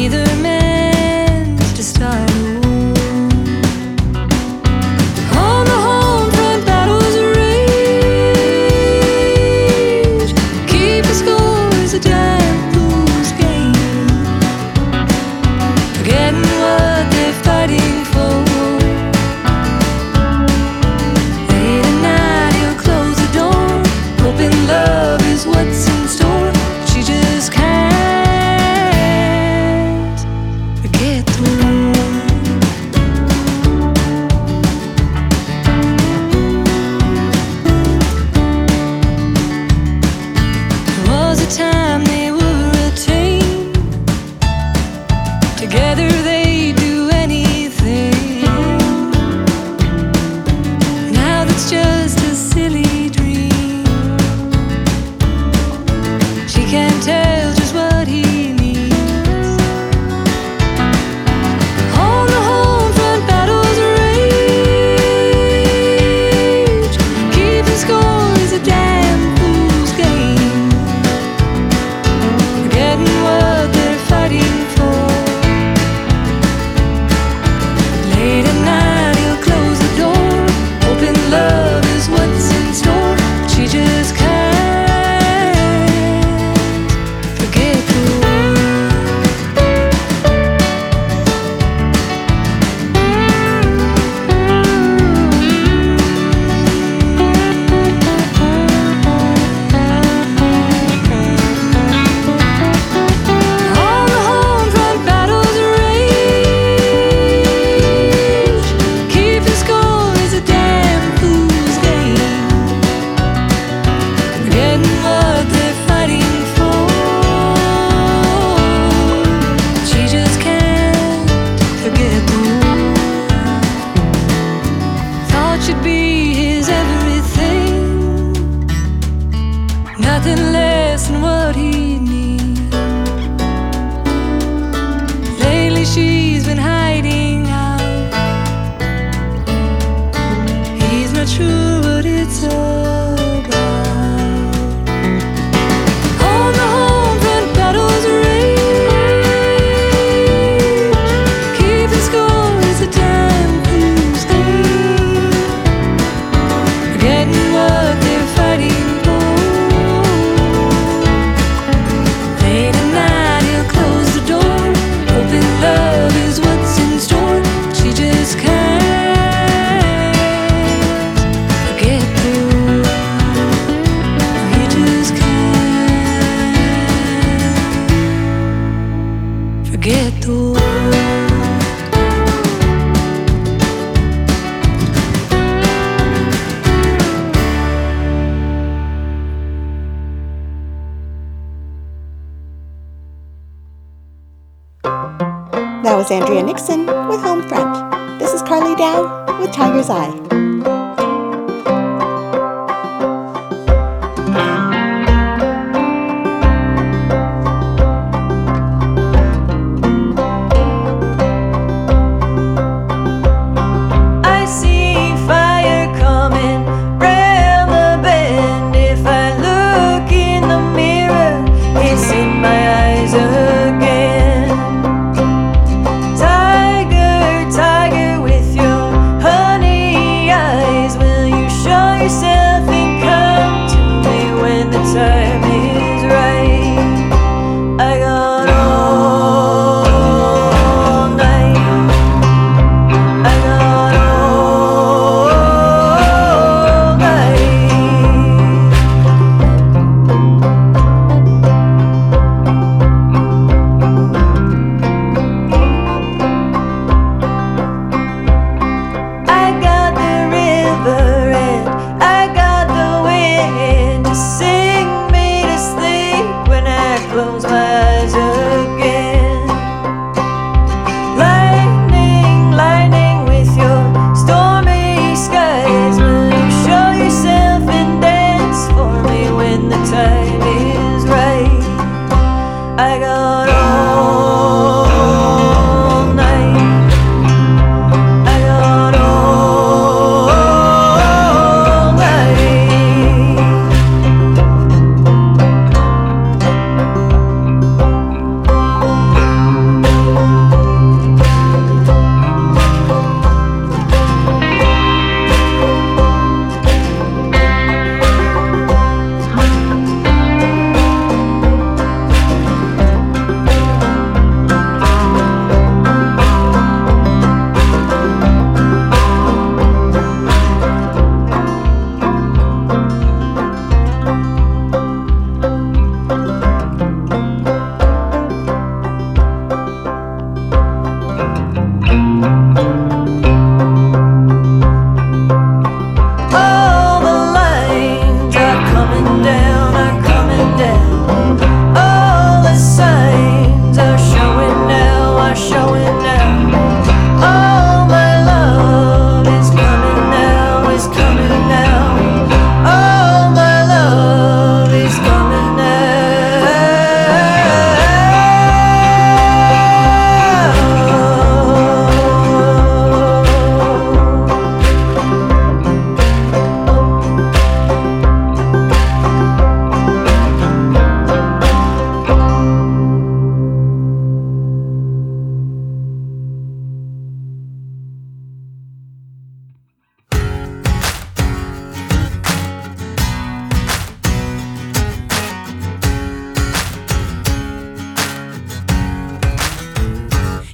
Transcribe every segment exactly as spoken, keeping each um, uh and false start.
That was Andrea Nixon with Home Front. This is Carly Dow with Tiger's Eye.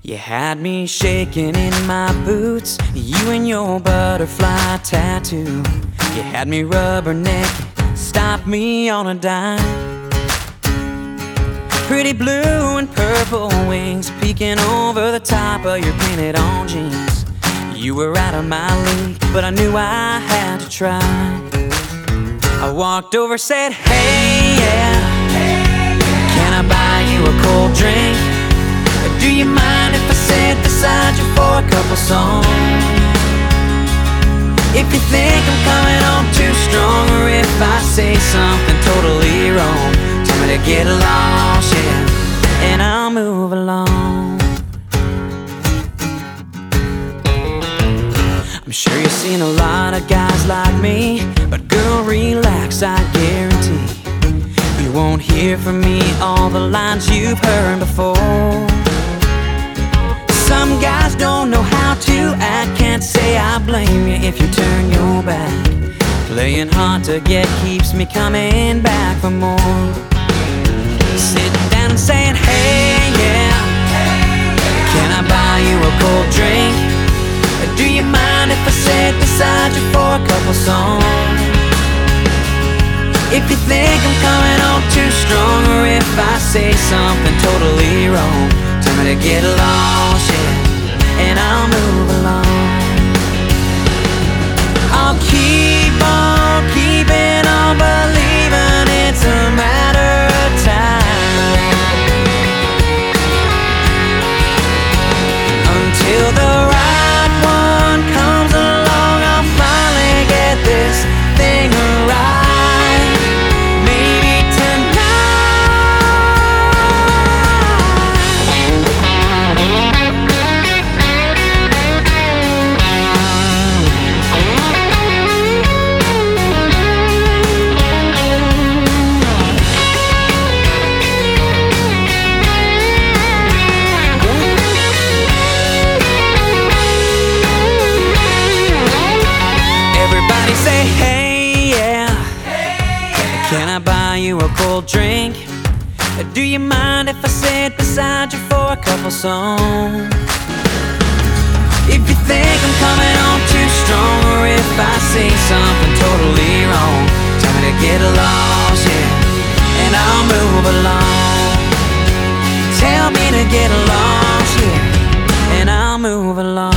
You had me shaking in my boots, you and your butterfly tattoo. You had me rubbernecking, stopped me on a dime. Pretty blue and purple wings peeking over the top of your painted on jeans. You were out of my league, but I knew I had to try. I walked over, said, hey, yeah, can I buy you a cold drink? Do you mind if I sit beside you for a couple songs? If you think I'm coming on too strong, or if I say something totally wrong, tell me to get lost, yeah, and I'll move along. I'm sure you've seen a lot of guys like me, but girl, relax, I guarantee you won't hear from me all the lines you've heard before. Some guys don't know how to act, can't say I blame you if you turn your back. Playing hard to get keeps me coming back for more. Sitting down and saying, hey, yeah, can I buy you a cold drink? Do you mind if I sit beside you for a couple songs? If you think I'm coming on too strong, or if I say something totally wrong, tell me to get lost, yeah, and I'll move along. I'll keep on keeping on believing it's a matter of time, until the right one comes along. I'll finally get this thing right. Say, hey, yeah, can I buy you a cold drink? Do you mind if I sit beside you for a couple songs? If you think I'm coming on too strong, or if I say something totally wrong, tell me to get lost, yeah, and I'll move along. Tell me to get lost, yeah, and I'll move along.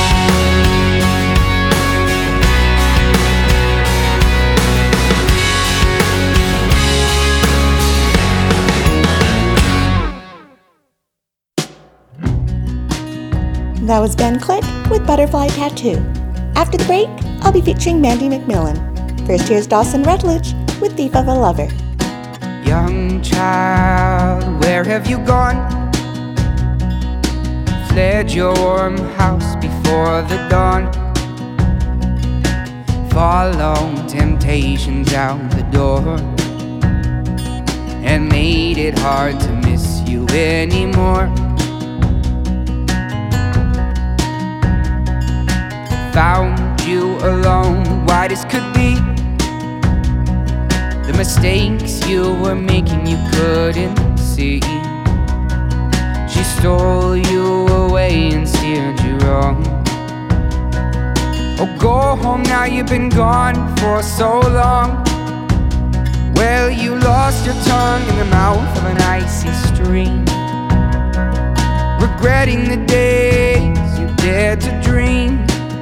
That was Ben Click with Butterfly Tattoo. After the break, I'll be featuring Mandy McMillan. First, here's Dawson Rutledge with Thief of a Lover. Young child, where have you gone? Fled your warm house before the dawn. Follow temptations out the door, and made it hard to miss you anymore. Found you alone, white as could be. The mistakes you were making you couldn't see. She stole you away and steered you wrong. Oh, go home now, you've been gone for so long. Well, you lost your tongue in the mouth of an icy stream, regretting the days you dared to dream.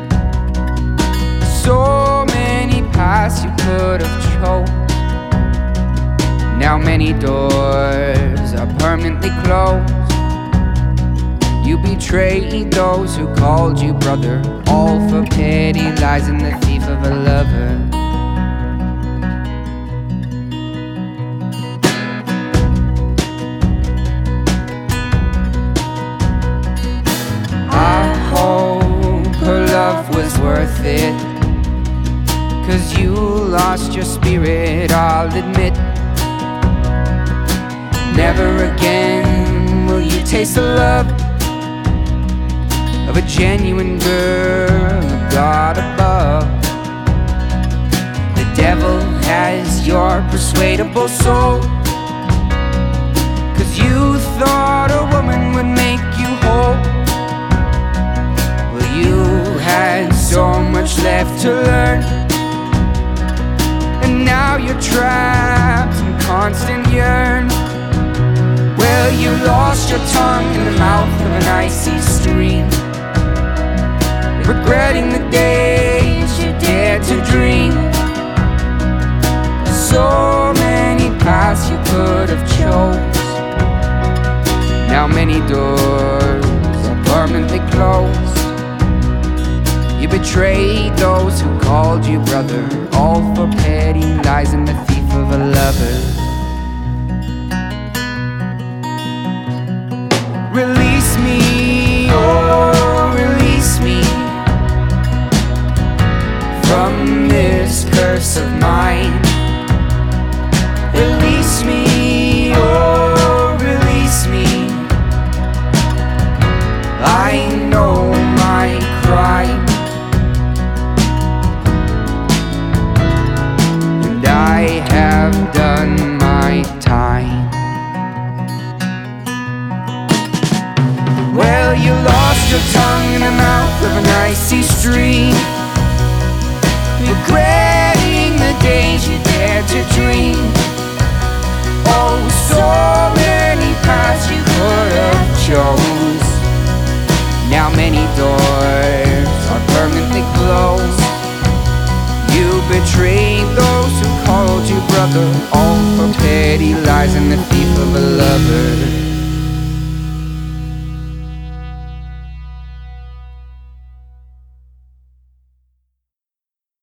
So many paths you could have chose. Now many doors are permanently closed. You betrayed those who called you brother, all for petty lies and the thief of a lover. I hope her love was worth it, 'cause you lost your spirit, I'll admit. Never again will you taste the love of a genuine girl, a God above. The devil has your persuadable soul, 'cause you thought a woman would make you whole. left to learn, and now you're trapped in constant yearn. Well, you lost your tongue in the mouth of an icy stream, regretting the days you dared to dream. So many paths you could have chose, now many doors are permanently closed. You betrayed those who called you brother, all for petty lies and the thief of a lover. Release me, oh, release me from this curse of mine. Release me, oh, release me. I know my crime, and I have done my time. Well, you lost your tongue in the mouth of an icy stream, regretting the days you dared to dream. Oh, so many paths you could have chose, now many doors are permanently closed. You betrayed those who called you brother, all for petty lies and the thief of a lover.